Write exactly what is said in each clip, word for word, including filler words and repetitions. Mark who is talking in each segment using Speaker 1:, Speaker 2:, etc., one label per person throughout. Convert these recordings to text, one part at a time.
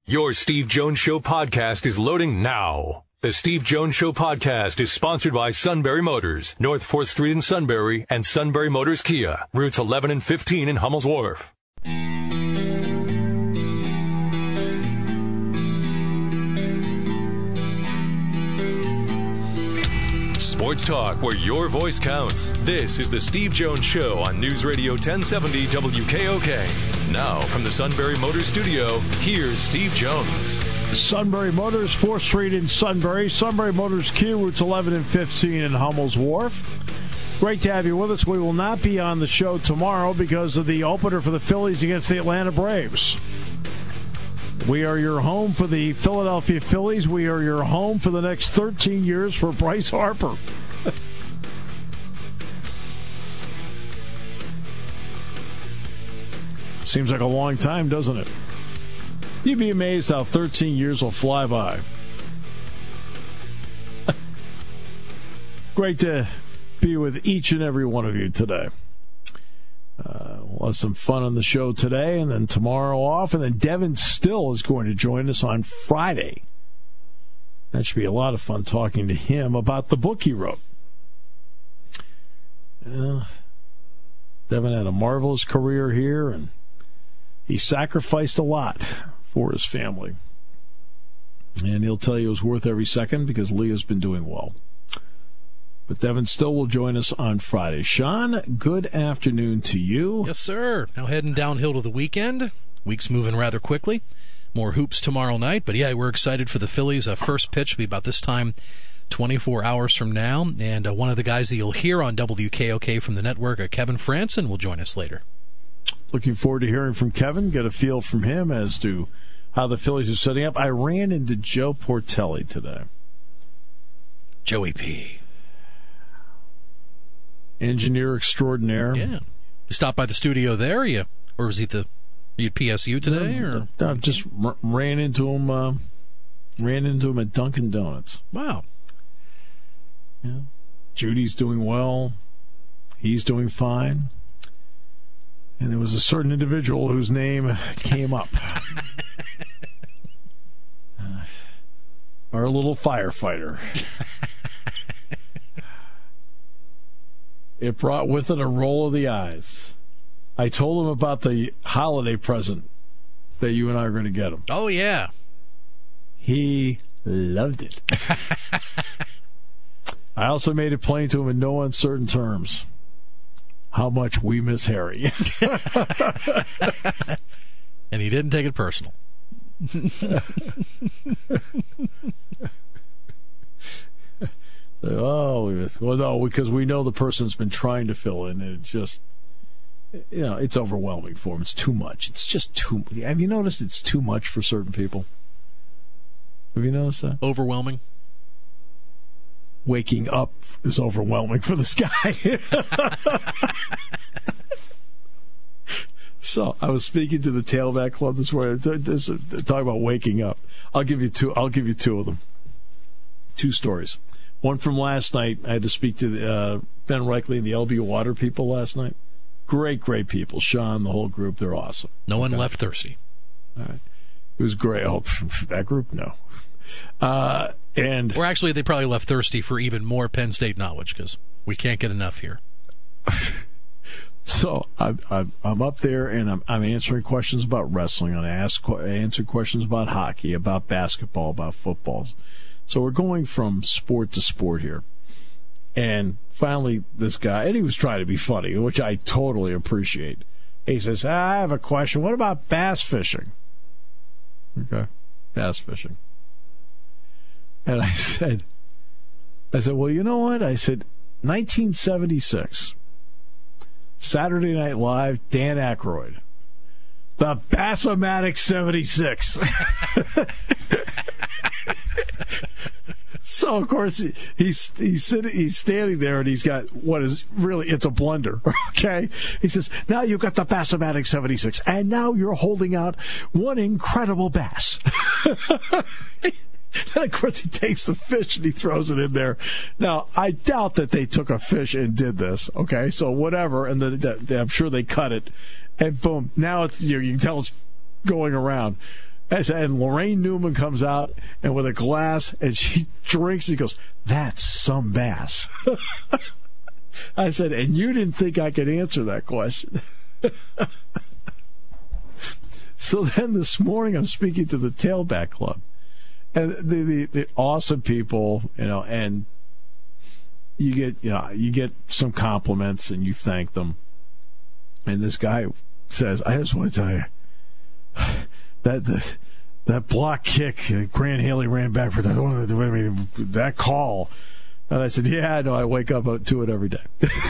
Speaker 1: Your Steve Jones Show podcast is loading now. The Steve Jones Show podcast is sponsored by Sunbury Motors, North fourth Street in Sunbury, and Sunbury Motors Kia, routes eleven and fifteen in Hummel's Wharf. Sports talk where your voice counts. This is the Steve Jones Show on News Radio ten seventy W K O K. Now from the Sunbury Motors studio, here's Steve Jones.
Speaker 2: Sunbury Motors, fourth Street in Sunbury. Sunbury Motors Kia, routes eleven and fifteen in Hummel's Wharf. Great to have you with us. We will not be on the show tomorrow because of the opener for the Phillies against the Atlanta Braves. We are your home for the Philadelphia Phillies. We are your home for the next thirteen years for Bryce Harper. Seems like a long time, doesn't it? You'd be amazed how thirteen years will fly by. Great to be with each and every one of you today. Uh, we'll have some fun on the show today, and then tomorrow off, and then Devin Still is going to join us on Friday. That should be a lot of fun talking to him about the book he wrote. Uh, Devin had a marvelous career here, and he sacrificed a lot for his family. And he'll tell you it was worth every second because Leah's been doing well. But Devin Still will join us on Friday. Sean, good afternoon to you.
Speaker 3: Yes, sir. Now heading downhill to the weekend. Week's moving rather quickly. More hoops tomorrow night. But, yeah, we're excited for the Phillies. Uh, first pitch will be about this time twenty-four hours from now. And uh, one of the guys that you'll hear on W K O K from the network, uh, Kevin Franson, will join us later.
Speaker 2: Looking forward to hearing from Kevin, get a feel from him as to how the Phillies are setting up. I ran into Joe Portelli today.
Speaker 3: Joey P.
Speaker 2: Engineer extraordinaire.
Speaker 3: Yeah. You stopped by the studio there, you, or was he at the you at P S U today? Or
Speaker 2: I just r- ran into him. Uh, ran into him at Dunkin' Donuts.
Speaker 3: Wow.
Speaker 2: Yeah. Judy's doing well. He's doing fine. And there was a certain individual whose name came up. uh, our little firefighter. It brought with it a roll of the eyes. I told him about the holiday present that you and I are going to get him.
Speaker 3: Oh, yeah.
Speaker 2: He loved it. I also made it plain to him in no uncertain terms how much we miss Harry.
Speaker 3: And he didn't take it personal.
Speaker 2: Oh, we miss, well, no, because we know the person's been trying to fill in, and it just, you know, it's overwhelming for him. It's too much. It's just too. Have you noticed it's too much for certain people? Have you noticed that?
Speaker 3: Overwhelming.
Speaker 2: Waking up is overwhelming for this guy. So I was speaking to the Tailback Club this morning, talking about waking up. I'll give you two. I'll give you two of them. Two stories. One from last night. I had to speak to uh, Ben Reichley and the L B Water people last night. Great, great people. Sean, the whole group, they're awesome.
Speaker 3: No one
Speaker 2: okay.
Speaker 3: left thirsty.
Speaker 2: All right. It was great. Oh, that group, no. Uh, and
Speaker 3: or actually, they probably left thirsty for even more Penn State knowledge because we can't get enough here.
Speaker 2: So I'm, I'm I'm up there and I'm I'm answering questions about wrestling. And I ask I answer questions about hockey, about basketball, about football. So we're going from sport to sport here. And finally, this guy, and he was trying to be funny, which I totally appreciate. He says, I have a question. What about bass fishing? Okay, bass fishing. And I said, I said, well, you know what? I said, nineteen seventy-six, Saturday Night Live, Dan Aykroyd, the Bass-O-Matic seventy-six. So, of course, he, he's he's sitting, he's standing there, and he's got what is really, it's a blender, okay? He says, now you've got the Bass-O-Matic seventy-six, and now you're holding out one incredible bass. And, of course, he takes the fish and he throws it in there. Now, I doubt that they took a fish and did this, okay? So, whatever, and then the, the, I'm sure they cut it, and boom, now it's you, know, you can tell it's going around. And Lorraine Newman comes out and with a glass, and she drinks. And goes, "That's some bass." I said, "And you didn't think I could answer that question?" So then this morning, I'm speaking to the Tailback Club, and the, the the awesome people, you know, and you get you know you get some compliments and you thank them, and this guy says, "I just want to tell you that the that block kick Grant Haley ran back for that I mean, that call," and I said, "Yeah, I know. I wake up to it every day."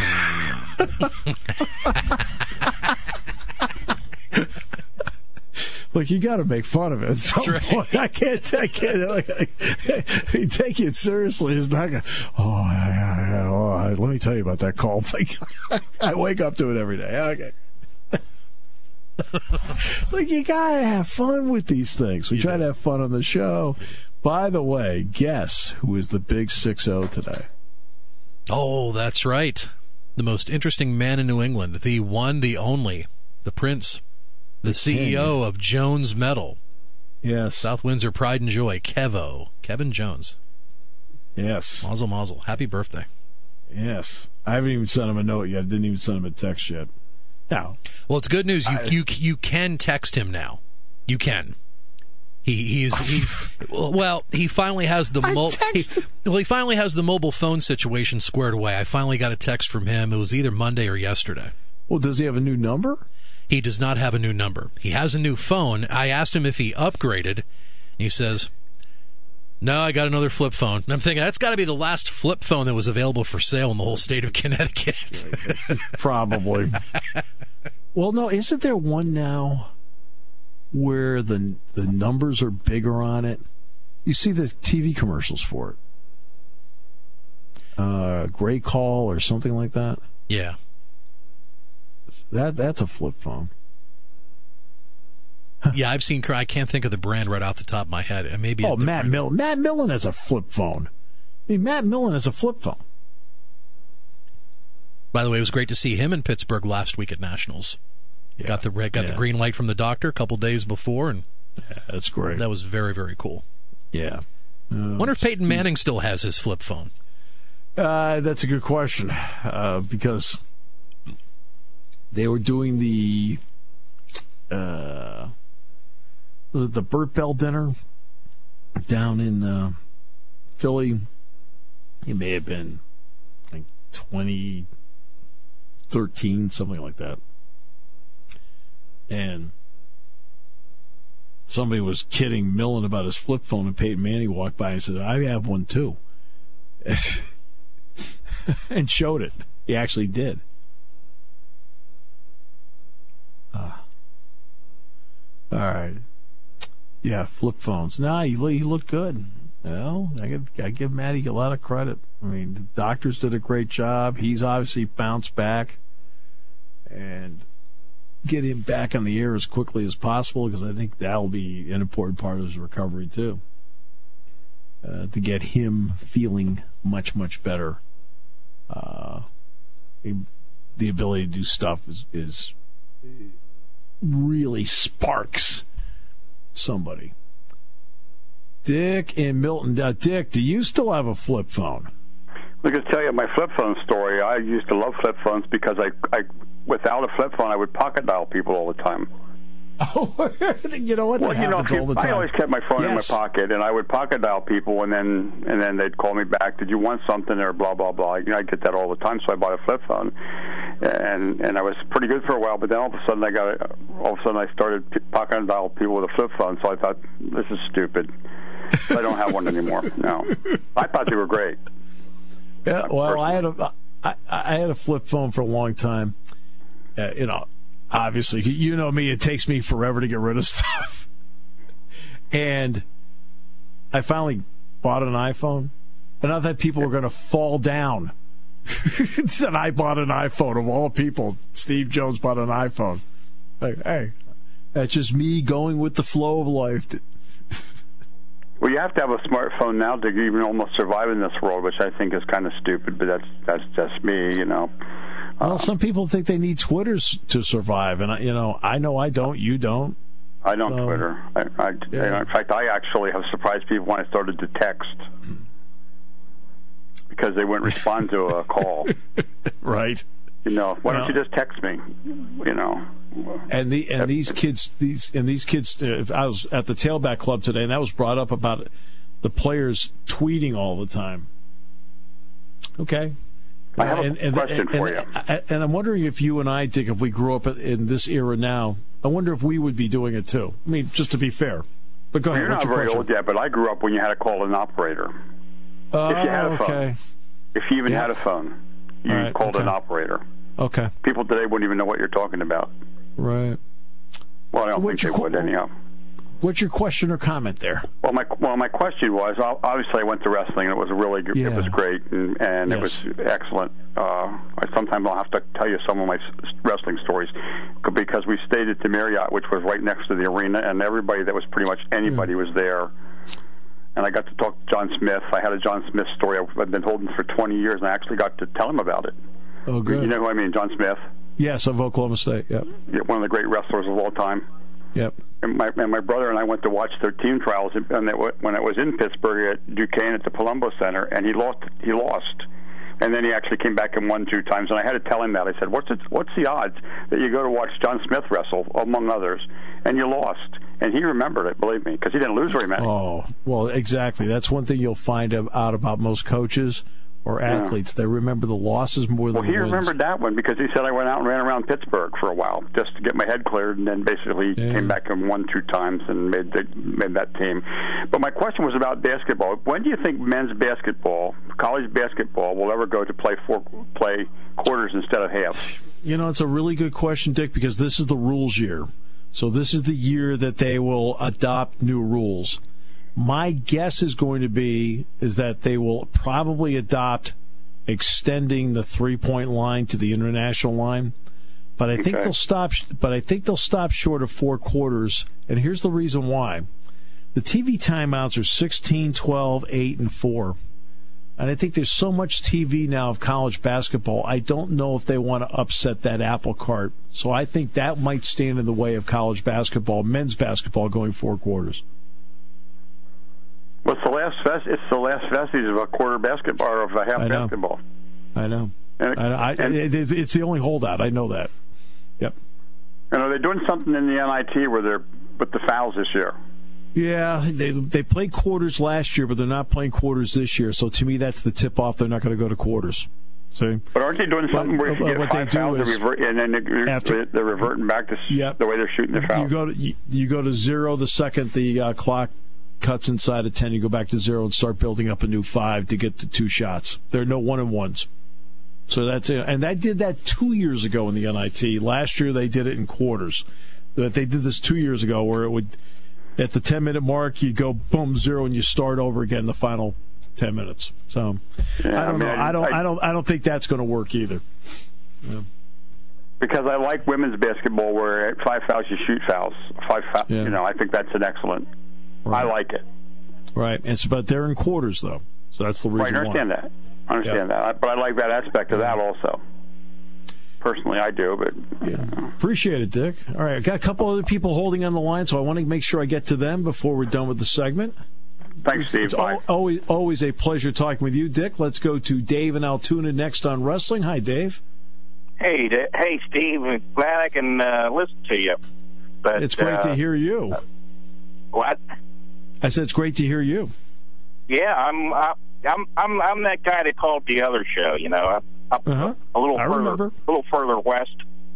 Speaker 2: Look, you got to make fun of it. At some
Speaker 3: That's
Speaker 2: point.
Speaker 3: right.
Speaker 2: I can't. I can't. Like, like, take it seriously. It's not gonna. Oh, I, I, oh I, let me tell you about that call. Like, I wake up to it every day. Okay. Like, you gotta have fun with these things. We
Speaker 3: You
Speaker 2: try
Speaker 3: do.
Speaker 2: to have fun on the show. By the way, guess who is the big six oh today?
Speaker 3: Oh, that's right. The most interesting man in New England, the one, the only, the Prince, the C E O of Jones Metal,
Speaker 2: Yes.
Speaker 3: South Windsor Pride and Joy, Kevo, Kevin Jones.
Speaker 2: Yes.
Speaker 3: Mazel, mazel. Happy birthday.
Speaker 2: Yes. I haven't even sent him a note yet. Didn't even send him a text yet. Now,
Speaker 3: Well, it's good news. You
Speaker 2: I-
Speaker 3: you you can text him now. You can. He he's he's well. He finally has the
Speaker 2: I
Speaker 3: mo- he,
Speaker 2: texted-
Speaker 3: well. He finally has the mobile phone situation squared away. I finally got a text from him. It was either Monday or yesterday.
Speaker 2: well, does he have a new number?
Speaker 3: He does not have a new number. He has a new phone. I asked him if he upgraded. And he says, "No, I got another flip phone." And I'm thinking that's got to be the last flip phone that was available for sale in the whole state of Connecticut.
Speaker 2: Probably. Well, no, isn't there one now where the the numbers are bigger on it? You see the T V commercials for it. Uh, Gray Call or something like that.
Speaker 3: Yeah.
Speaker 2: That that's a flip phone.
Speaker 3: Yeah, I've seen. I can't think of the brand right off the top of my head. And maybe
Speaker 2: Oh,
Speaker 3: at the-
Speaker 2: Matt Millen. Matt Millen has a flip phone. I mean, Matt Millen has a flip phone.
Speaker 3: By the way, it was great to see him in Pittsburgh last week at Nationals.
Speaker 2: Yeah.
Speaker 3: Got the red, got
Speaker 2: Yeah.
Speaker 3: the green light from the doctor a couple days before, and
Speaker 2: Yeah, that's great.
Speaker 3: that was very, very cool.
Speaker 2: Yeah. Uh,
Speaker 3: Wonder if Peyton Manning still has his flip phone.
Speaker 2: Uh, that's a good question, uh, because they were doing the uh, was it the Burt Bell dinner down in uh, Philly? It may have been like twenty thirteen, something like that, and somebody was kidding Millen about his flip phone, and Peyton Manning walked by and said, "I have one too." And showed it. He actually did. Uh, all right. Yeah, flip phones. Nah, he, he looked good. You know, I give, I give Matty a lot of credit. I mean, the doctors did a great job. He's obviously bounced back. And get him back on the air as quickly as possible, because I think that'll be an important part of his recovery, too. Uh, to get him feeling much, much better. Uh, the ability to do stuff is, is really sparks somebody. Dick in Milton. Uh, Dick, do you still have a flip phone?
Speaker 4: Let me just tell you my flip phone story. I used to love flip phones because I, I, without a flip phone, I would pocket dial people all the time.
Speaker 2: Oh, you know what?
Speaker 4: Well,
Speaker 2: That
Speaker 4: you know,
Speaker 2: happens
Speaker 4: if you,
Speaker 2: all the time.
Speaker 4: I always kept my phone
Speaker 2: Yes.
Speaker 4: in my pocket, and I would pocket dial people, and then and then they'd call me back. Did you want something or blah blah blah? You know, I get that all the time, so I bought a flip phone, and and I was pretty good for a while. But then all of a sudden, I got a, all of a sudden I started p- pocket dial people with a flip phone. So I thought, this is stupid. So I don't have one anymore. No, I thought they were great.
Speaker 2: Yeah, well, I had a I, I had a flip phone for a long time. Uh, you know, obviously, you know me. It takes me forever to get rid of stuff. And I finally bought an iPhone, and I thought people were going to fall down that I bought an iPhone. Of all people, Steve Jones bought an iPhone. Like, hey, that's just me going with the flow of life.
Speaker 4: Well, you have to have a smartphone now to even almost survive in this world, which I think is kind of stupid, but that's that's just me, you know.
Speaker 2: Well, some people think they need Twitters to survive, and I, you know, I know I don't. You don't.
Speaker 4: I don't
Speaker 2: So,
Speaker 4: Twitter. I, I,
Speaker 2: yeah.
Speaker 4: In fact, I actually have surprised people when I started to text because they wouldn't respond to a call.
Speaker 2: Right.
Speaker 4: You know, why
Speaker 2: Well,
Speaker 4: don't you just text me? You know.
Speaker 2: And the and these kids these and these kids. Uh, I was at the Tailback Club today, and that was brought up about the players tweeting all the time. Okay.
Speaker 4: I have a
Speaker 2: and, and,
Speaker 4: question
Speaker 2: and,
Speaker 4: for
Speaker 2: and,
Speaker 4: you.
Speaker 2: And, and I'm wondering if you and I, Dick, if we grew up in this era now, I wonder if we would be doing it too. I mean, just to be fair. But go
Speaker 4: Well,
Speaker 2: ahead.
Speaker 4: you're
Speaker 2: What's
Speaker 4: not
Speaker 2: your
Speaker 4: very
Speaker 2: question?
Speaker 4: old yet, but I grew up when you had to call an operator.
Speaker 2: Oh,
Speaker 4: if you had a phone.
Speaker 2: okay.
Speaker 4: If you even
Speaker 2: Yeah.
Speaker 4: had a phone, you
Speaker 2: All right,
Speaker 4: called
Speaker 2: okay.
Speaker 4: an operator.
Speaker 2: Okay.
Speaker 4: People today wouldn't even know what you're talking about.
Speaker 2: Right.
Speaker 4: Well, I don't
Speaker 2: What's
Speaker 4: think
Speaker 2: your
Speaker 4: they
Speaker 2: qu-
Speaker 4: would anyhow.
Speaker 2: What's your question or comment there?
Speaker 4: Well, my well, my question was obviously I went to wrestling and it was really good.
Speaker 2: Yeah.
Speaker 4: It was great and, and
Speaker 2: Yes.
Speaker 4: it was excellent. Uh, I sometimes I'll have to tell you some of my s- wrestling stories because we stayed at the Marriott, which was right next to the arena, and everybody that was pretty much anybody was there. And I got to talk to John Smith. I had a John Smith story I've been holding for twenty years, and I actually got to tell him about it.
Speaker 2: Oh, good.
Speaker 4: You know who I mean, John Smith?
Speaker 2: Yes, of Oklahoma State. Yep.
Speaker 4: One of the great wrestlers of all time.
Speaker 2: Yep.
Speaker 4: And my, and my brother and I went to watch their team trials, and it, when it was in Pittsburgh at Duquesne at the Palumbo Center, and he lost. He lost, and then he actually came back and won two times. And I had to tell him that. I said, "What's it, what's the odds that you go to watch John Smith wrestle, among others, and you lost?" And he remembered it, believe me, because he didn't lose very many.
Speaker 2: Oh, well, exactly. That's one thing you'll find out about most coaches or athletes. They remember the losses more than
Speaker 4: Well, he
Speaker 2: the wins.
Speaker 4: remembered that one because he said I went out and ran around Pittsburgh for a while just to get my head cleared, and then basically
Speaker 2: Yeah.
Speaker 4: came back and won two times and made the, made that team. But my question was about basketball. When do you think men's basketball, college basketball, will ever go to play four play quarters instead of halves?
Speaker 2: You know, it's a really good question, Dick, because this is the rules year. So this is the year that they will adopt new rules. My guess is going to be is that they will probably adopt extending the three-point line to the international line. But I think
Speaker 4: Okay.
Speaker 2: they'll stop but I think they'll stop short of four quarters. And here's the reason why. The T V timeouts are sixteen, twelve, eight, and four. And I think there's so much T V now of college basketball, I don't know if they want to upset that apple cart. So I think that might stand in the way of college basketball, men's basketball going four quarters.
Speaker 4: Well, it's the last vest, it's the last vestige of a quarter basketball or of a half
Speaker 2: I know.
Speaker 4: basketball.
Speaker 2: I know.
Speaker 4: And,
Speaker 2: I, I,
Speaker 4: and,
Speaker 2: it, it's the only holdout. I know that. Yep.
Speaker 4: and are they doing something in the N I T where they're with the fouls this year?
Speaker 2: Yeah, they they played quarters last year, but they're not playing quarters this year. So to me, that's the tip off. They're not going to go to quarters. See?
Speaker 4: But aren't they doing something
Speaker 2: But-
Speaker 4: where if you
Speaker 2: but
Speaker 4: get
Speaker 2: what
Speaker 4: five
Speaker 2: they do
Speaker 4: fouls
Speaker 2: is
Speaker 4: and, revert, and then they're,
Speaker 2: after-
Speaker 4: they're reverting back to
Speaker 2: Yep.
Speaker 4: the way they're shooting the fouls?
Speaker 2: You go to you, you go to zero the second the uh, clock cuts inside of ten. You go back to zero and start building up a new five to get to two shots. There are no one and ones. So that's it. And that did that two years ago in the N I T. Last year they did it in quarters. That they did this two years ago where it would at the ten minute mark you go boom zero and you start over again the final ten minutes. So
Speaker 4: Yeah,
Speaker 2: I don't
Speaker 4: I mean,
Speaker 2: know.
Speaker 4: I-
Speaker 2: I don't.
Speaker 4: I-
Speaker 2: I don't. I don't think that's going to work either. Yeah.
Speaker 4: Because I like women's basketball where at five fouls you shoot fouls. Five fouls,
Speaker 2: Yeah.
Speaker 4: you know, I think that's an excellent.
Speaker 2: Right.
Speaker 4: I like it.
Speaker 2: Right. And so, but they're in quarters though, so that's the reason
Speaker 4: Right, I understand
Speaker 2: why.
Speaker 4: that. I understand
Speaker 2: Yeah.
Speaker 4: that. But I like that aspect of that also. Personally, I do, but
Speaker 2: Yeah. Appreciate it, Dick. All right, I got a couple other people holding on the line, so I want to make sure I get to them before we're done with the segment.
Speaker 4: thanks, Steve.
Speaker 2: It's
Speaker 4: Bye.
Speaker 2: al- always always a pleasure talking with you, Dick. Let's go to Dave in Altoona next on Wrestling. Hi, Dave.
Speaker 5: Hey, D- hey, Steve. I'm glad I can uh, listen to you. But
Speaker 2: It's great
Speaker 5: uh,
Speaker 2: to hear you.
Speaker 5: What?
Speaker 2: I said it's great to hear you.
Speaker 5: Yeah, I'm. Uh, I'm. I'm. I'm that guy that called the other show. You know, up, up
Speaker 2: Uh-huh.
Speaker 5: a little
Speaker 2: I
Speaker 5: further,
Speaker 2: remember.
Speaker 5: a little further west.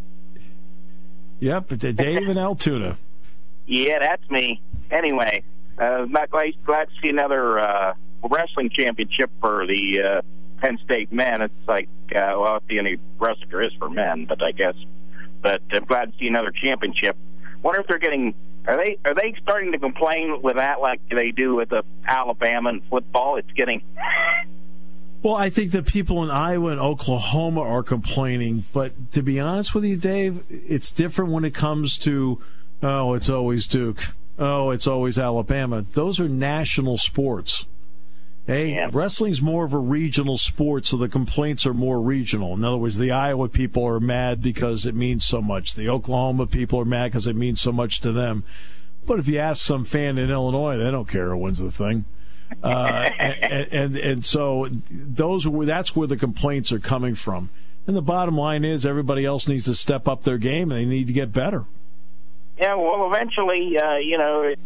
Speaker 2: Yep, Dave in Altoona.
Speaker 5: Yeah, that's me. Anyway, uh, not glad, glad to see another uh, wrestling championship for the uh, Penn State men. It's like, uh, well, it's the only wrestling there is for men, but I guess. But I'm glad to see another championship. Wonder if they're getting. Are they are they starting to complain with that like they do with the Alabama and football? It's getting.
Speaker 2: Well, I think the people in Iowa and Oklahoma are complaining, but to be honest with you, Dave, it's different when it comes to, oh, it's always Duke. Oh, it's always Alabama. Those are national sports. Hey,
Speaker 5: Yeah.
Speaker 2: wrestling's more of a regional sport, so the complaints are more regional. In other words, the Iowa people are mad because it means so much. The Oklahoma people are mad because it means so much to them. But if you ask some fan in Illinois, they don't care who wins the thing. Uh, and, and and so those were that's where the complaints are coming from. And the bottom line is everybody else needs to step up their game, and they need to get better.
Speaker 5: Yeah, well, eventually, uh, you know, it,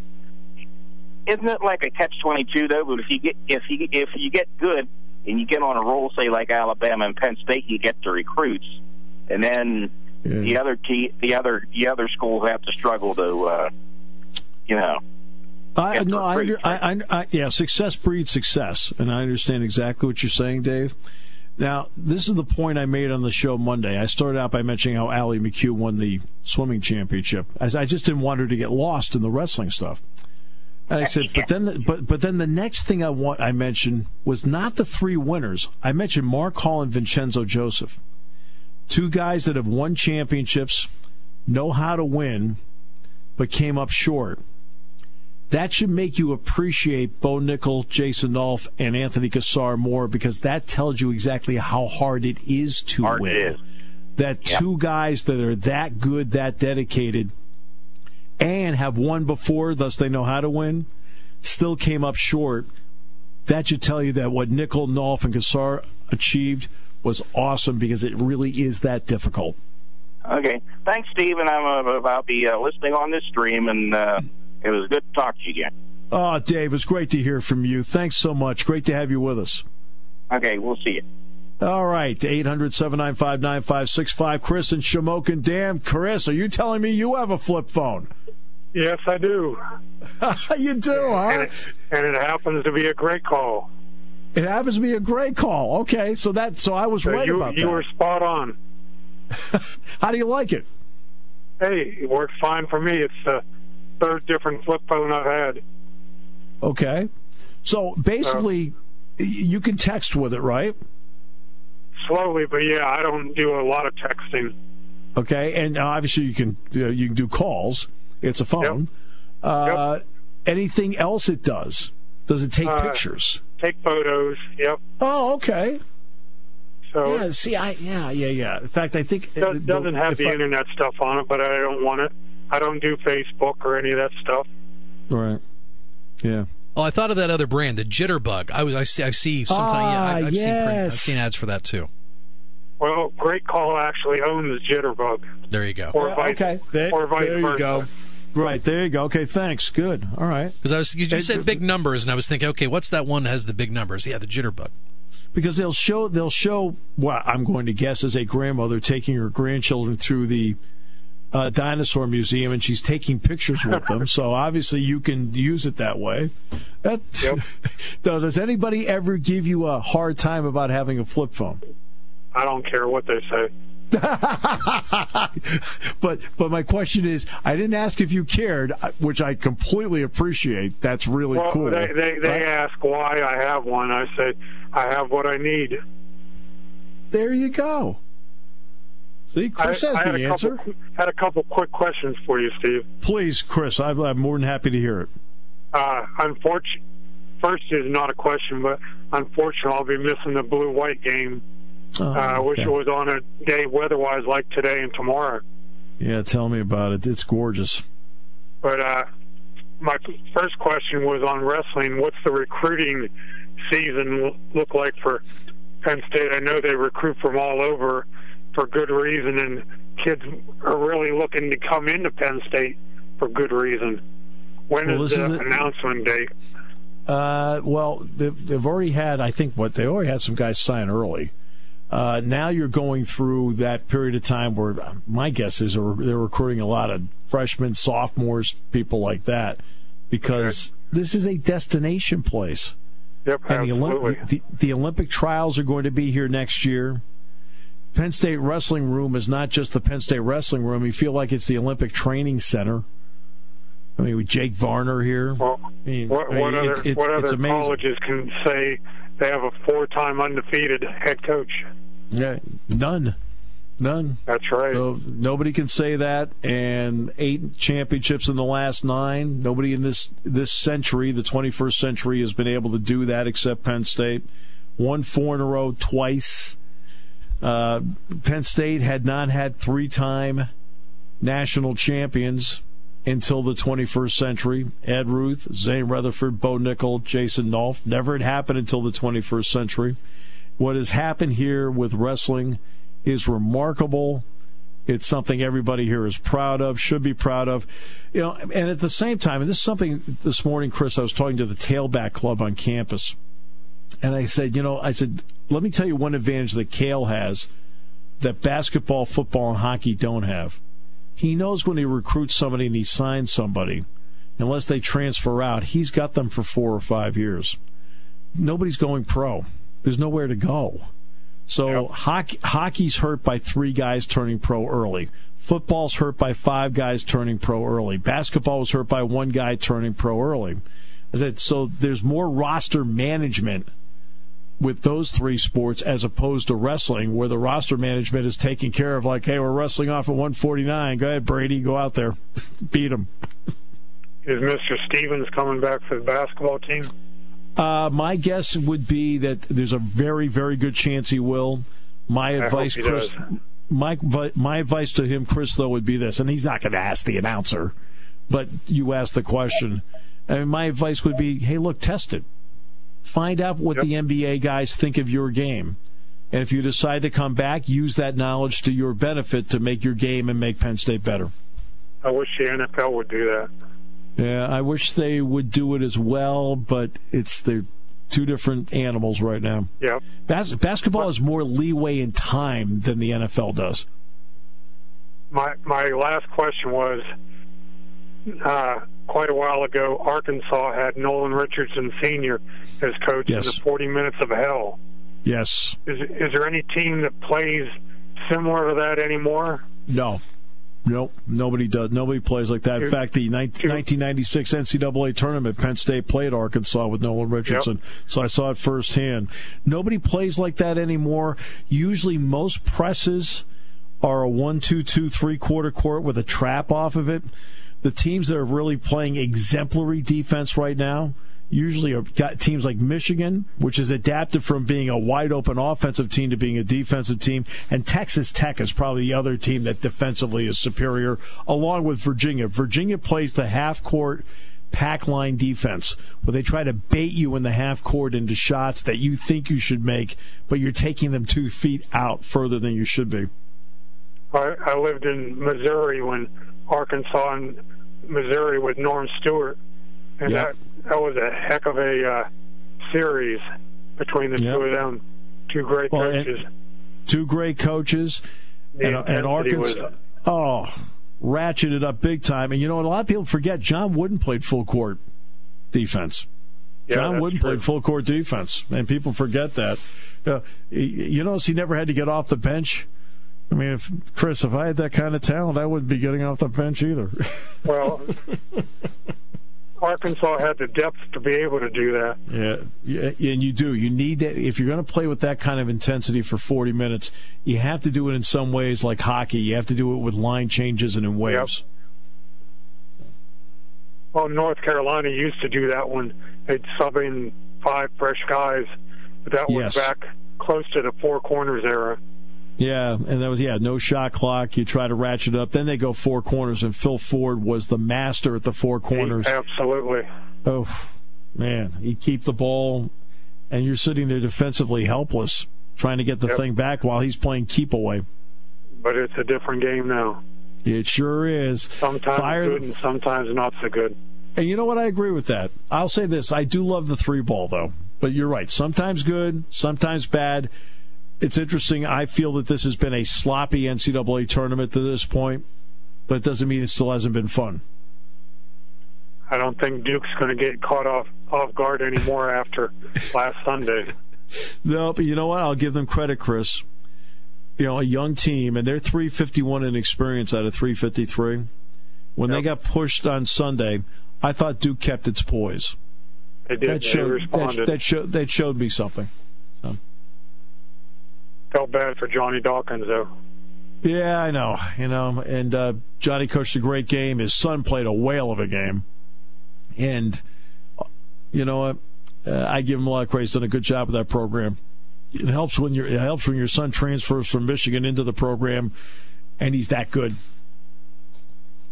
Speaker 5: isn't it like a catch twenty-two though? But if you get if you if you get good and you get on a roll, say like Alabama and Penn State, you get the recruits, and then yeah. the other te- the other the other schools have to struggle to, uh, you know.
Speaker 2: I no, I, I, I, I yeah, success breeds success, and I understand exactly what you're saying, Dave. Now, this is the point I made on the show Monday. I started out by mentioning how Allie McHugh won the swimming championship. As I just didn't want her to get lost in the wrestling stuff. And I said, but then, the, but but then the next thing I want I mentioned was not the three winners. I mentioned Mark Hall and Vincenzo Joseph, two guys that have won championships, know how to win, but came up short. That should make you appreciate Bo Nickel, Jason Nolf, and Anthony Cassar more, because that tells you exactly how hard it is to
Speaker 5: hard
Speaker 2: win.
Speaker 5: It is.
Speaker 2: That yep. two guys that are that good, that dedicated, and have won before, thus they know how to win, still came up short. That should tell you that what Nickel, Nolf, and Cassar achieved was awesome, because it really is that difficult.
Speaker 5: Okay. Thanks, Steve, and I'm uh, about be uh, listening on this stream, and uh, it was good to talk to you again.
Speaker 2: Oh, Dave, it's great to hear from you. Thanks so much. Great to have you with us.
Speaker 5: Okay, we'll see you.
Speaker 2: All right, eight hundred, seven nine five, nine five six five. Chris in Shamokin Dam. Chris, are you telling me you have a flip phone?
Speaker 6: Yes, I do.
Speaker 2: You do, huh?
Speaker 6: And it, and it happens to be a great call.
Speaker 2: It happens to be a great call. Okay, so that so I was
Speaker 6: so
Speaker 2: right
Speaker 6: you,
Speaker 2: about
Speaker 6: you
Speaker 2: that.
Speaker 6: You were spot on.
Speaker 2: How do you like it?
Speaker 6: Hey, it worked fine for me. It's the third different flip phone I've had.
Speaker 2: Okay. So basically, uh, you can text with it, right?
Speaker 6: Slowly, but yeah, I don't do a lot of texting.
Speaker 2: Okay, and obviously you can uh, you can do calls. It's a phone. Yep. Uh, yep. Anything else it does? Does it take uh, pictures?
Speaker 6: Take photos. Yep.
Speaker 2: Oh, okay.
Speaker 6: So
Speaker 2: yeah, see, I yeah, yeah, yeah. In fact, I think
Speaker 6: it does, doesn't have the I, internet stuff on it, but I don't want it. I don't do Facebook or any of that stuff.
Speaker 2: Right. Yeah.
Speaker 3: Oh, I thought of that other brand, the Jitterbug. I was I see I see sometimes
Speaker 2: ah,
Speaker 3: yeah, I, I've
Speaker 2: yes.
Speaker 3: seen print, I've seen ads for that too.
Speaker 6: Well, Great Call actually owns Jitterbug.
Speaker 3: There you go.
Speaker 6: Or
Speaker 2: yeah,
Speaker 6: vice,
Speaker 2: okay. There,
Speaker 6: or vice
Speaker 2: there you
Speaker 6: versa.
Speaker 2: go. Right, there you go. Okay, thanks. Good. All right.
Speaker 3: Because I was you, you said big numbers, and I was thinking, okay, what's that one that has the big numbers? Yeah, the Jitterbug.
Speaker 2: Because they'll show they'll show what I'm going to guess is a grandmother taking her grandchildren through the uh, dinosaur museum, and she's taking pictures with them. So obviously you can use it that way. That,
Speaker 6: yep.
Speaker 2: Though, does anybody ever give you a hard time about having a flip phone?
Speaker 6: I don't care what they say.
Speaker 2: but but my question is, I didn't ask if you cared, which I completely appreciate. That's really
Speaker 6: well,
Speaker 2: cool.
Speaker 6: They they, they
Speaker 2: right?
Speaker 6: ask why I have one. I say I have what I need.
Speaker 2: There you go. See, Chris
Speaker 6: I,
Speaker 2: has
Speaker 6: I
Speaker 2: the
Speaker 6: had
Speaker 2: answer.
Speaker 6: Couple, had a couple quick questions for you, Steve.
Speaker 2: Please, Chris. I'm, I'm more than happy to hear it.
Speaker 6: Uh, unfortunately, first is not a question, but unfortunately, I'll be missing the blue-white game.
Speaker 2: Oh,
Speaker 6: I uh, wish
Speaker 2: okay.
Speaker 6: it was on a day weather-wise like today and tomorrow.
Speaker 2: Yeah, tell me about it. It's gorgeous.
Speaker 6: But uh, my first question was on wrestling. What's the recruiting season look like for Penn State? I know they recruit from all over for good reason, and kids are really looking to come into Penn State for good reason. When
Speaker 2: well,
Speaker 6: is the is announcement date?
Speaker 2: Uh, well, they've, they've already had, I think, what they already had some guys sign early. Uh, now you're going through that period of time where my guess is they're recruiting a lot of freshmen, sophomores, people like that, because okay. this is a destination place.
Speaker 6: Yep,
Speaker 2: and the,
Speaker 6: absolutely.
Speaker 2: Olymp- the, the Olympic trials are going to be here next year. Penn State Wrestling Room is not just the Penn State Wrestling Room. You feel like it's the Olympic Training Center. I mean, with Jake Varner here.
Speaker 6: Well,
Speaker 2: I mean,
Speaker 6: what,
Speaker 2: I mean,
Speaker 6: what
Speaker 2: it's,
Speaker 6: other,
Speaker 2: it's,
Speaker 6: what
Speaker 2: it's
Speaker 6: other
Speaker 2: amazing.
Speaker 6: colleges can say they have a four-time undefeated head coach?
Speaker 2: Yeah, none. None.
Speaker 6: That's right.
Speaker 2: So nobody can say that. And eight championships in the last nine. Nobody in this this century, the twenty-first century, has been able to do that except Penn State. Won four in a row twice. Uh, Penn State had not had three-time national champions until the twenty-first century. Ed Ruth, Zane Rutherford, Bo Nickel, Jason Nolf. Never had happened until the twenty-first century. What has happened here with wrestling is remarkable. It's something everybody here is proud of, should be proud of. You know, and at the same time, and this is something this morning, Chris, I was talking to the Tailback Club on campus, and I said, you know, I said, let me tell you one advantage that Cale has that basketball, football, and hockey don't have. He knows when he recruits somebody and he signs somebody, unless they transfer out, he's got them for four or five years. Nobody's going pro. There's nowhere to go. So yep. hockey, hockey's hurt by three guys turning pro early. Football's hurt by five guys turning pro early. Basketball was hurt by one guy turning pro early. I said, so there's more roster management with those three sports as opposed to wrestling, where the roster management is taking care of, like, hey, we're wrestling off at one forty-nine. Go ahead, Brady, go out there. Beat them.
Speaker 6: Is Mister Stevens coming back for the basketball team?
Speaker 2: Uh, my guess would be that there's a very, very good chance he will. My advice, Chris, my my advice to him, Chris, though, would be this, and he's not going to ask the announcer, but you asked the question. I mean, my advice would be, hey, look, test it. Find out what yep. the N B A guys think of your game. And if you decide to come back, use that knowledge to your benefit to make your game and make Penn State better.
Speaker 6: I wish the N F L would do that.
Speaker 2: Yeah, I wish they would do it as well, but it's the two different animals right now.
Speaker 6: Yeah.
Speaker 2: Bas- basketball has more leeway in time than the N F L does.
Speaker 6: My my last question was, uh, quite a while ago, Arkansas had Nolan Richardson Senior as coach
Speaker 2: yes.
Speaker 6: in the forty minutes of hell.
Speaker 2: Yes.
Speaker 6: Is is there any team that plays similar to that anymore?
Speaker 2: No. Nope, nobody does. Nobody plays like that. In fact, the nineteen ninety-six N C double A tournament, Penn State played Arkansas with Nolan Richardson, yep. so I saw it firsthand. Nobody plays like that anymore. Usually most presses are a one two two three-quarter court with a trap off of it. The teams that are really playing exemplary defense right now usually are got teams like Michigan, which is adapted from being a wide-open offensive team to being a defensive team, and Texas Tech is probably the other team that defensively is superior, along with Virginia. Virginia plays the half-court pack line defense, where they try to bait you in the half-court into shots that you think you should make, but you're taking them two feet out further than you should be.
Speaker 6: I, I lived in Missouri when Arkansas and Missouri with Norm Stewart, and yep. that that was a heck of a uh, series between the yep. two of them. Two great well, coaches.
Speaker 2: Two great coaches. And, and Arkansas, was, oh, ratcheted up big time. And, you know, a lot of people forget John Wooden played full court defense. Yeah, John Wooden true. played full court defense, and people forget that. Uh, you notice he never had to get off the bench. I mean, if Chris, if I had that kind of talent, I wouldn't be getting off the bench either.
Speaker 6: Well, Arkansas had the depth to be able to do that.
Speaker 2: Yeah, yeah, and you do. You need that. If you're going to play with that kind of intensity for forty minutes, you have to do it in some ways like hockey. You have to do it with line changes and in waves.
Speaker 6: Yep. Well, North Carolina used to do that when they'd sub in five fresh guys, but that was yes. back close to the Four Corners era.
Speaker 2: Yeah, and that was, yeah, no shot clock. You try to ratchet up. Then they go four corners, and Phil Ford was the master at the four corners.
Speaker 6: Absolutely.
Speaker 2: Oh, man. He'd keep the ball, and you're sitting there defensively helpless, trying to get the yep. thing back while he's playing keep away.
Speaker 6: But it's a different game now.
Speaker 2: It sure is.
Speaker 6: Sometimes Fire good and sometimes not so good.
Speaker 2: And you know what? I agree with that. I'll say this. I do love the three ball, though. But you're right. Sometimes good, sometimes bad. It's interesting. I feel that this has been a sloppy N C double A tournament to this point, but it doesn't mean it still hasn't been fun.
Speaker 6: I don't think Duke's going to get caught off, off guard anymore after last Sunday.
Speaker 2: No, but you know what? I'll give them credit, Chris. You know, a young team, and they're three fifty-one in experience out of three fifty-three. When yep. they got pushed on Sunday, I thought Duke kept its poise.
Speaker 6: They did.
Speaker 2: That showed,
Speaker 6: they responded.
Speaker 2: That, that, showed, that showed me something. So.
Speaker 6: Felt bad for Johnny Dawkins, though.
Speaker 2: Yeah, I know. You know, and uh, Johnny coached a great game. His son played a whale of a game. And, you know what? Uh, I give him a lot of credit. He's done a good job with that program. It helps when your it helps when your son transfers from Michigan into the program, and he's that good.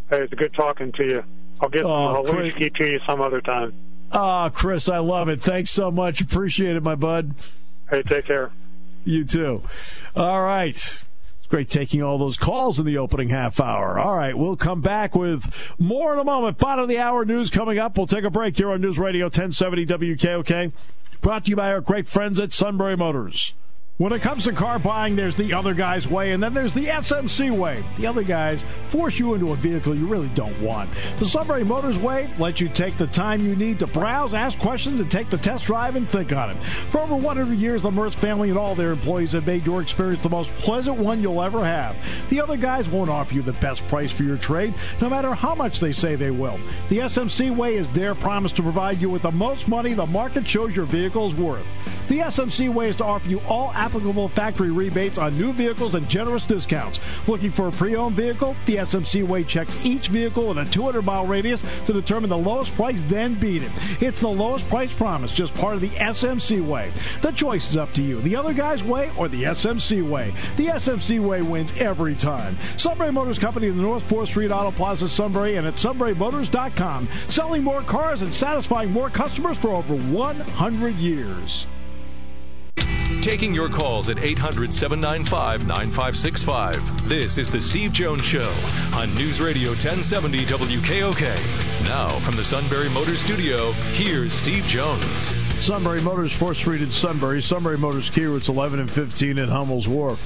Speaker 6: Hey, it's good talking to you. I'll get
Speaker 2: Oh,
Speaker 6: some Haluski to you some other time.
Speaker 2: Oh, Chris, I love it. Thanks so much. Appreciate it, my bud.
Speaker 6: Hey, take care.
Speaker 2: You too. All right. It's great taking all those calls in the opening half hour. All right, we'll come back with more in a moment. Bottom of the hour news coming up. We'll take a break here on News Radio ten seventy W K O K. Brought to you by our great friends at Sunbury Motors. When it comes to car buying, there's the other guy's way, and then there's the S M C way. The other guys force you into a vehicle you really don't want. The Sunbury Motors way lets you take the time you need to browse, ask questions, and take the test drive and think on it. For over one hundred years, the Mertz family and all their employees have made your experience the most pleasant one you'll ever have. The other guys won't offer you the best price for your trade, no matter how much they say they will. The S M C way is their promise to provide you with the most money the market shows your vehicle is worth. The S M C way is to offer you all applicable factory rebates on new vehicles and generous discounts. Looking for a pre-owned vehicle? The S M C way checks each vehicle in a two hundred mile radius to determine the lowest price, then beat it. It's the lowest price promise, just part of the S M C way. The choice is up to you. The other guy's way or the S M C way. The S M C way wins every time. Sunbury Motors Company in the North fourth Street Auto Plaza, Sunbury, and at sunbury motors dot com. Selling more cars and satisfying more customers for over one hundred years.
Speaker 1: Taking your calls at eight hundred, seven nine five, nine five six five. This is The Steve Jones Show on News Radio ten seventy W K O K. Now, from the Sunbury Motors Studio, here's Steve Jones.
Speaker 2: Sunbury Motors, fourth Street in Sunbury. Sunbury Motors Kia, it's eleven and fifteen at Hummel's Wharf.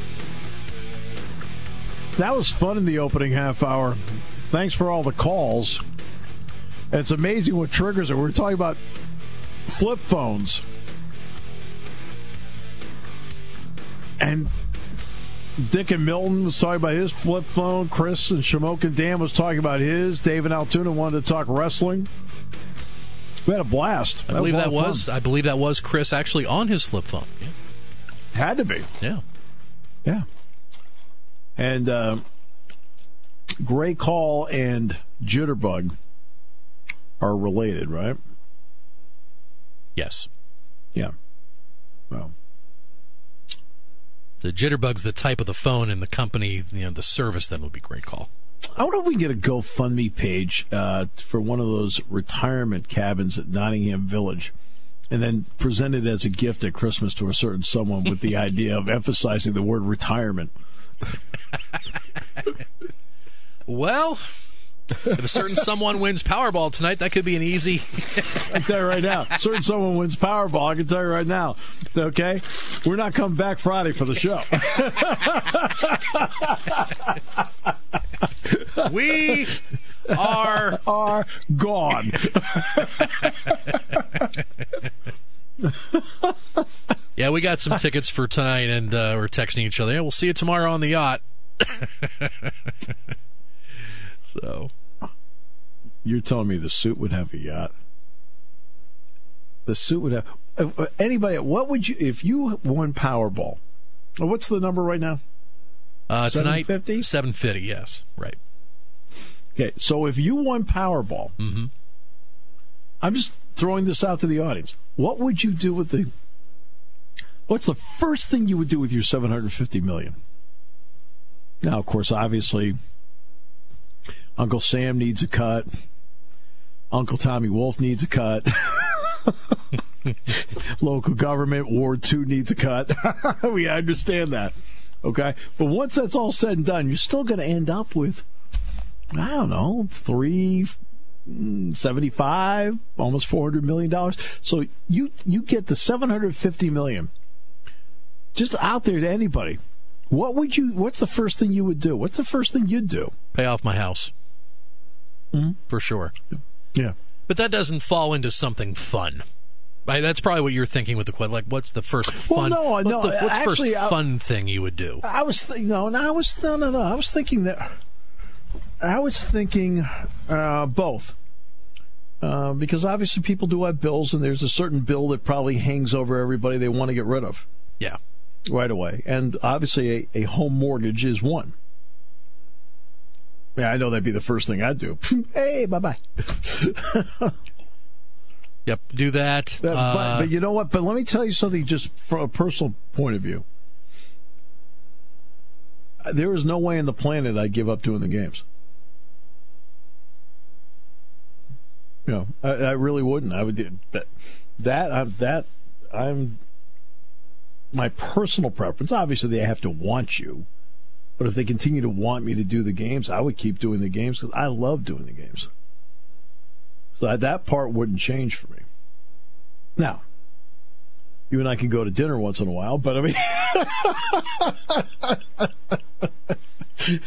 Speaker 2: That was fun in the opening half hour. Thanks for all the calls. It's amazing what triggers it. We're talking about flip phones. And Dick and Milton was talking about his flip phone. Chris and Shamokin Dan was talking about his. Dave and Altoona wanted to talk wrestling. We had a blast.
Speaker 3: I believe that was. I believe that was Chris actually on his flip phone. Yeah.
Speaker 2: Had to be.
Speaker 3: Yeah.
Speaker 2: Yeah. And uh, Gray Call and Jitterbug are related, right?
Speaker 3: Yes.
Speaker 2: Yeah. Well.
Speaker 3: The Jitterbug's the type of the phone, and the company, you know, the service, then would be Great Call.
Speaker 2: I wonder if we can get a GoFundMe page uh, for one of those retirement cabins at Nottingham Village, and then present it as a gift at Christmas to a certain someone with the idea of emphasizing the word retirement.
Speaker 3: Well, if a certain someone wins Powerball tonight, that could be an easy.
Speaker 2: I can tell you right now, certain someone wins Powerball. I can tell you right now. Okay, we're not coming back Friday for the show.
Speaker 3: We are
Speaker 2: are gone.
Speaker 3: Yeah, we got some tickets for tonight, and uh, we're texting each other. Yeah, we'll see you tomorrow on the yacht. So,
Speaker 2: you're telling me the suit would have a yacht? The suit would have uh, anybody. What would you if you won Powerball? What's the number right now?
Speaker 3: Uh, tonight,
Speaker 2: seven fifty.
Speaker 3: Seven fifty. Yes, right.
Speaker 2: Okay, so if you won Powerball,
Speaker 3: mm-hmm.
Speaker 2: I'm just throwing this out to the audience. What would you do with the? What's the first thing you would do with your seven hundred fifty million? Now, of course, obviously, Uncle Sam needs a cut. Uncle Tommy Wolf needs a cut. Local government, Ward two needs a cut. We understand that. Okay? But once that's all said and done, you're still going to end up with, I don't know, three seventy-five, almost four hundred million dollars. So you you get the seven hundred fifty million dollars just out there to anybody. What would you? What's the first thing you would do? What's the first thing you'd do?
Speaker 3: Pay off my house.
Speaker 2: Mm-hmm.
Speaker 3: For sure.
Speaker 2: Yeah.
Speaker 3: But that doesn't fall into something fun. I, that's probably what you're thinking with the question. Like, what's the first fun?
Speaker 2: Well, no,
Speaker 3: what's
Speaker 2: no.
Speaker 3: The, what's
Speaker 2: actually,
Speaker 3: first
Speaker 2: I,
Speaker 3: fun thing you would do?
Speaker 2: I was th- no, no. I was no, no, no. I was thinking that. I was thinking uh, both. Uh, because obviously people do have bills, and there's a certain bill that probably hangs over everybody they want to get rid of.
Speaker 3: Yeah.
Speaker 2: Right away. And obviously a, a home mortgage is one. Yeah, I know that'd be the first thing I'd do. Hey, bye-bye.
Speaker 3: Yep, do that.
Speaker 2: But,
Speaker 3: uh,
Speaker 2: but, but you know what? But let me tell you something just from a personal point of view. There is no way on the planet I'd give up doing the games. You know, I, I really wouldn't. I would do that. That I'm, that I'm. My personal preference. Obviously, they have to want you, but if they continue to want me to do the games, I would keep doing the games because I love doing the games. So that, that part wouldn't change for me. Now, you and I can go to dinner once in a while, but I mean.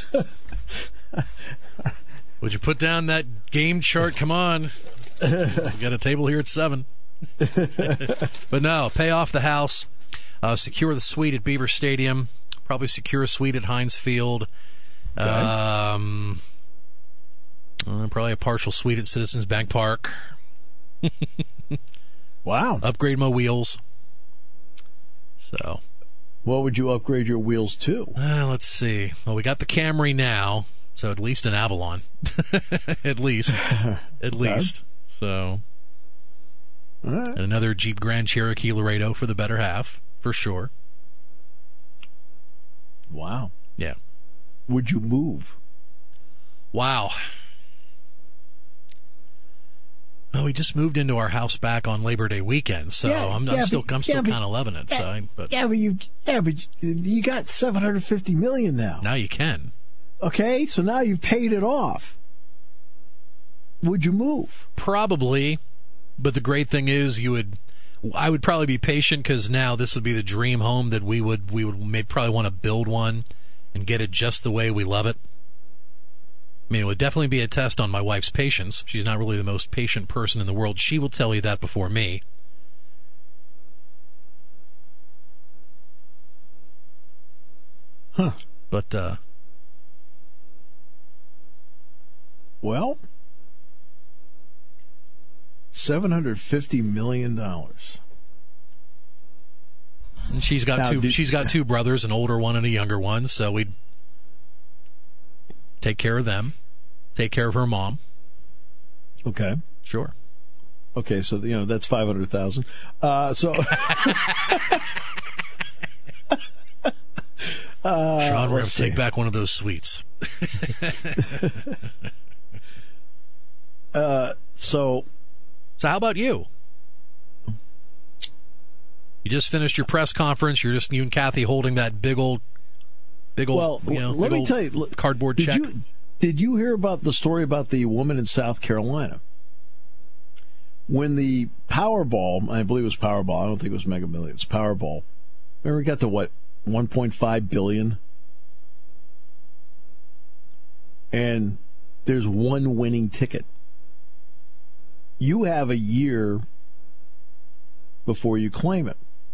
Speaker 3: Would you put down that game chart? Come on. We got a table here at seven. But no, pay off the house, uh, secure the suite at Beaver Stadium, probably secure a suite at Heinz Field,
Speaker 2: Okay.
Speaker 3: um, uh, probably a partial suite at Citizens Bank Park.
Speaker 2: Wow.
Speaker 3: Upgrade my wheels. So,
Speaker 2: What would you upgrade your wheels to?
Speaker 3: uh, let's see. Well, we got the Camry now, so at least an Avalon. At least. At least. So,
Speaker 2: All right.
Speaker 3: and another Jeep Grand Cherokee Laredo for the better half, for sure.
Speaker 2: Wow.
Speaker 3: Yeah.
Speaker 2: Would you move?
Speaker 3: Wow. Well, we just moved into our house back on Labor Day weekend, so
Speaker 2: Yeah,
Speaker 3: I'm, I'm
Speaker 2: yeah,
Speaker 3: still
Speaker 2: but-
Speaker 3: I'm still
Speaker 2: yeah, but-
Speaker 3: kind of loving it. So, I, but
Speaker 2: Yeah, but you yeah, but you got seven hundred fifty million now.
Speaker 3: now you can.
Speaker 2: Okay, so now you've paid it off. Would you move?
Speaker 3: Probably, but the great thing is you would. I would probably be patient because now this would be the dream home that we would we would may probably want to build one and get it just the way we love it. I mean, it would definitely be a test on my wife's patience. She's not really the most patient person in the world. She will tell you that before me.
Speaker 2: Huh.
Speaker 3: But uh,
Speaker 2: Well, seven hundred fifty million dollars.
Speaker 3: and she's got
Speaker 2: Now,
Speaker 3: two.
Speaker 2: did-
Speaker 3: She's got two brothers, an older one and a younger one. So we'd take care of them, take care of her mom.
Speaker 2: Okay.
Speaker 3: Sure.
Speaker 2: Okay, so you know that's five hundred thousand. Uh, so uh,
Speaker 3: Sean, we're going
Speaker 2: let's
Speaker 3: to take
Speaker 2: see.
Speaker 3: back one of those suites.
Speaker 2: Uh, so
Speaker 3: So how about you? You just finished your press conference. You're just you and Kathy holding that big old, big old,
Speaker 2: well,
Speaker 3: you know,
Speaker 2: let
Speaker 3: big
Speaker 2: me
Speaker 3: old
Speaker 2: tell you. look,
Speaker 3: cardboard
Speaker 2: did
Speaker 3: check.
Speaker 2: You, did you hear about the story about the woman in South Carolina? When the Powerball, I believe it was Powerball. I don't think it was Mega Millions. Powerball. Remember, we got to what, one point five billion, and there's one winning ticket. You have a year before you claim it.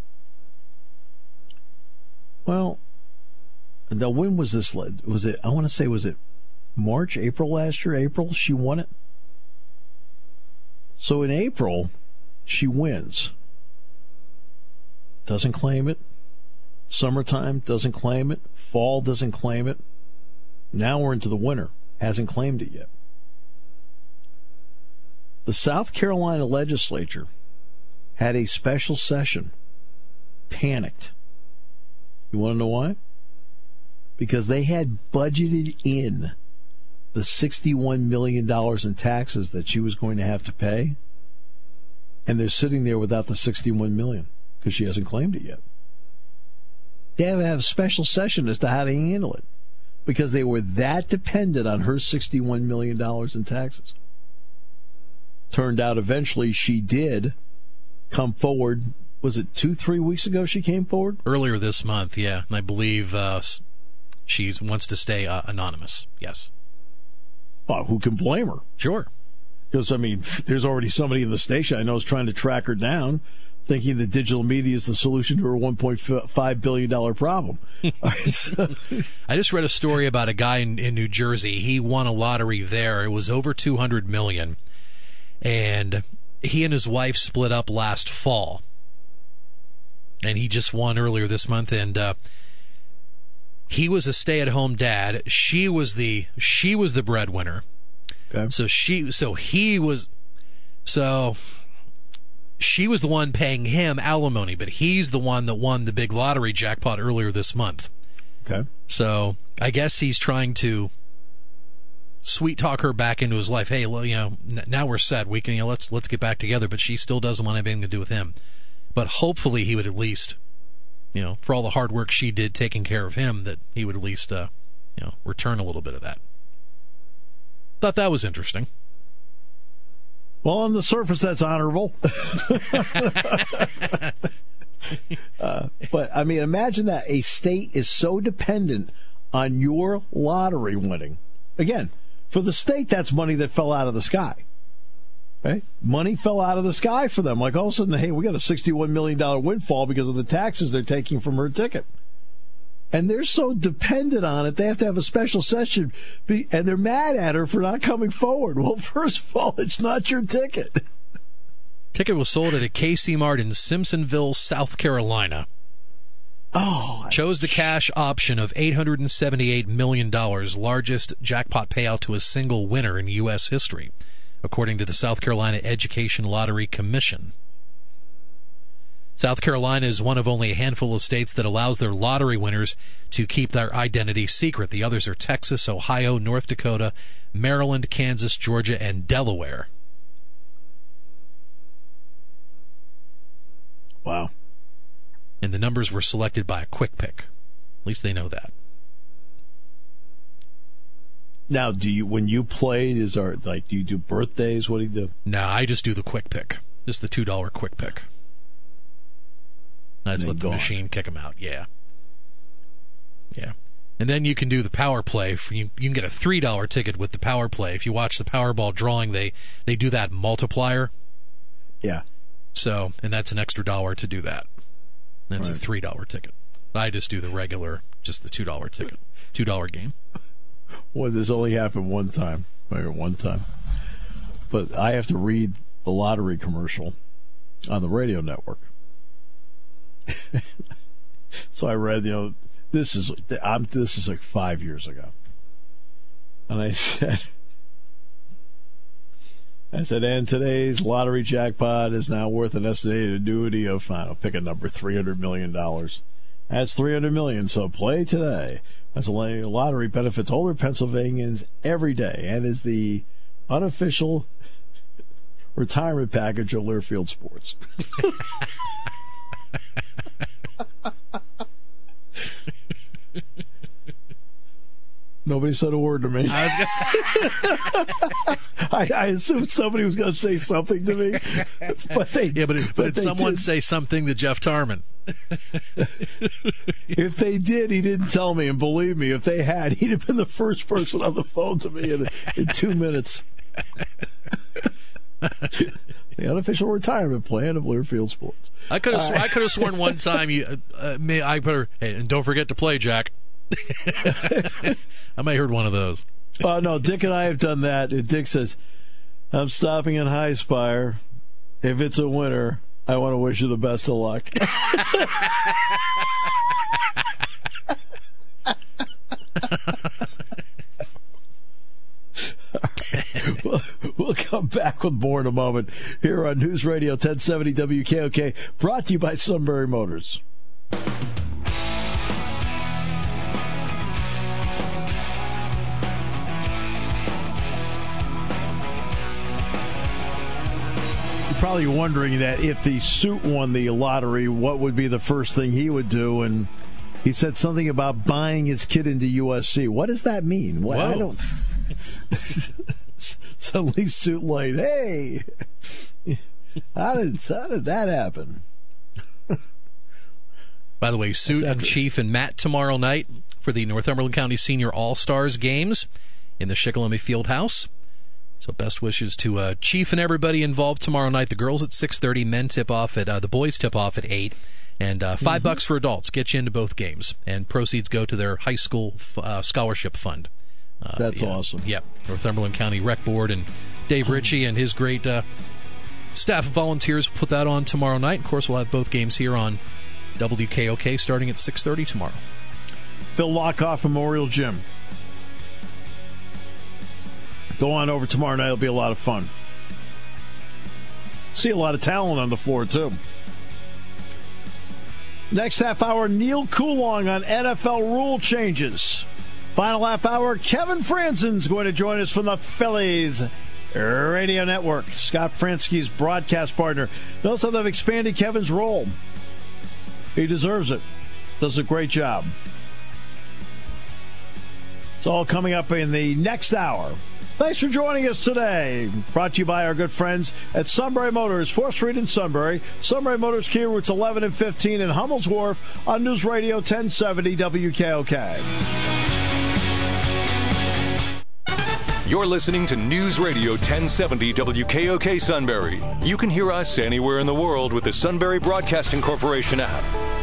Speaker 2: Well, now when was this? Was it? I want to say, was it March, April last year? April, she won it. So in April, she wins. Doesn't claim it. Summertime, doesn't claim it. Fall, doesn't claim it. Now we're into the winter. Hasn't claimed it yet. The South Carolina legislature had a special session. Panicked. You want to know why? Because they had budgeted in the sixty-one million dollars in taxes that she was going to have to pay, and they're sitting there without the sixty-one million dollars because she hasn't claimed it yet. They have to have a special session as to how to handle it because they were that dependent on her sixty-one million dollars in taxes. Turned out eventually she did come forward. Was it two, three weeks ago she came forward?
Speaker 3: Earlier this month, yeah. And I believe uh, she wants to stay uh, anonymous. Yes.
Speaker 2: Well, who can blame her?
Speaker 3: Sure.
Speaker 2: Because, I mean, there's already somebody in the station I know is trying to track her down, thinking that digital media is the solution to her one point five billion dollars problem. All right, so,
Speaker 3: I just read a story about a guy in, in New Jersey. He won a lottery there. It was over two hundred million dollars. And he and his wife split up last fall. And he just won earlier this month. And uh, he was a stay-at-home dad. She was the she was the breadwinner.
Speaker 2: okay.
Speaker 3: So she so he was so she was the one paying him alimony, but he's the one that won the big lottery jackpot earlier this month.
Speaker 2: Okay.
Speaker 3: So I guess he's trying to sweet talk her back into his life. Hey, well, you know, now we're set. We can, you know, let's let's get back together. But she still doesn't want anything to do with him. But hopefully, he would at least, you know, for all the hard work she did taking care of him, that he would at least, uh, you know, return a little bit of that. Thought that was interesting.
Speaker 2: Well, on the surface, that's honorable. uh, but, I mean, imagine that a state is so dependent on your lottery winning. Again, for the state, that's money that fell out of the sky. Right? Money fell out of the sky for them. Like all of a sudden, hey, we got a sixty-one million dollars windfall because of the taxes they're taking from her ticket. And they're so dependent on it, they have to have a special session, be, and they're mad at her for not coming forward. Well, first of all, it's not your ticket.
Speaker 3: Ticket was sold at a K C Mart in Simpsonville, South Carolina.
Speaker 2: Oh,
Speaker 3: chose the cash option of eight hundred seventy-eight million dollars, largest jackpot payout to a single winner in U S history, according to the South Carolina Education Lottery Commission. South Carolina is one of only a handful of states that allows their lottery winners to keep their identity secret. The others are Texas, Ohio, North Dakota, Maryland, Kansas, Georgia, and Delaware.
Speaker 2: Wow.
Speaker 3: And the numbers were selected by a quick pick. At least they know that.
Speaker 2: Now, do you when you played, is our like do you do birthdays? What do you do?
Speaker 3: No, I just do the quick pick. Just the two dollar quick pick. I just let the machine kick them out. Yeah. Yeah. And then you can do the power play. You, you can get a three dollar ticket with the power play. If you watch the Powerball drawing, they, they do that multiplier.
Speaker 2: Yeah.
Speaker 3: So, and that's an extra dollar to do that. That's right. A three dollar ticket. I just do the regular, just the two dollar ticket. two dollar game.
Speaker 2: Well, this only happened one time. Or one time. But I have to read the lottery commercial on the radio network. So I read, you know, this is I'm, this is like five years ago, and I said, I said, and today's lottery jackpot is now worth an estimated annuity of, I don't know, pick a number, three hundred million dollars. That's three hundred million dollars. So play today. As a lottery benefits older Pennsylvanians every day, and is the unofficial retirement package of Learfield Sports. Nobody said a word to me.
Speaker 3: I, was gonna...
Speaker 2: I, I assumed somebody was going to say something to me, but they
Speaker 3: yeah, but, it, but, but did someone did. say something to Jeff Tarman?
Speaker 2: If they did, he didn't tell me, and believe me, if they had, he'd have been the first person on the phone to me in, in two minutes. The unofficial retirement plan of Learfield Sports.
Speaker 3: I could have sw- I could have sworn one time you uh, may I better hey, and don't forget to play, Jack. I may have heard one of those.
Speaker 2: Oh uh, no, Dick and I have done that. And Dick says, "I'm stopping in High Spire. If it's a winner, I want to wish you the best of luck." we'll, we'll come back with more in a moment here on News Radio ten seventy W K O K, brought to you by Sunbury Motors. You're probably wondering that if the suit won the lottery, what would be the first thing he would do? And he said something about buying his kid into U S C. What does that mean? What, I don't. Suddenly, suit light. Hey, how did how did that happen?
Speaker 3: By the way, Suit and Chief and Matt tomorrow night for the Northumberland County Senior All-Stars games in the Shikellamy Fieldhouse. So best wishes to uh, Chief and everybody involved tomorrow night. The girls at six thirty, men tip off at uh, the boys tip off at eight, and uh, five mm-hmm. bucks for adults get you into both games, and proceeds go to their high school uh, scholarship fund. Uh,
Speaker 2: That's
Speaker 3: yeah,
Speaker 2: awesome.
Speaker 3: Yep, Northumberland County Rec Board and Dave Ritchie and his great uh, staff of volunteers put that on tomorrow night. Of course, we'll have both games here on W K O K starting at six thirty tomorrow.
Speaker 2: Phil Lockoff Memorial Gym. Go on over tomorrow night. It'll be a lot of fun. See a lot of talent on the floor, too. Next half hour, Neil Coulong on N F L rule changes. Final half hour, Kevin Franzen's going to join us from the Phillies Radio Network. Scott Fransky's broadcast partner. Notice how they've expanded Kevin's role. He deserves it. Does a great job. It's all coming up in the next hour. Thanks for joining us today. Brought to you by our good friends at Sunbury Motors, fourth Street in Sunbury. Sunbury Motors, Kia routes eleven and fifteen in Hummel's Wharf on News Radio ten seventy W K O K.
Speaker 1: You're listening to News Radio ten seventy W K O K Sunbury. You can hear us anywhere in the world with the Sunbury Broadcasting Corporation app.